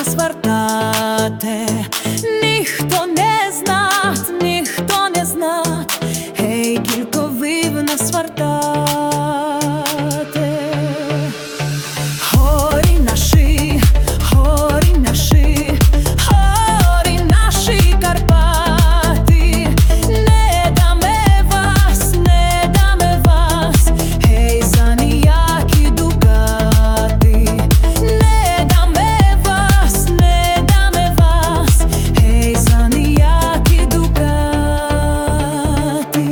звертати, ніхто не знат, ніхто не знат, гей, тільки ви в нас вертати. Горі наші, горі наші, горі наші Карпати, не даме вас, не даме вас, гей, за ніякі дукати. Не даме вас, не даме вас, гей, за ніякі дукати.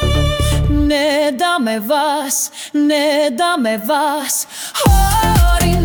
Не даме вас, не даме вас, горі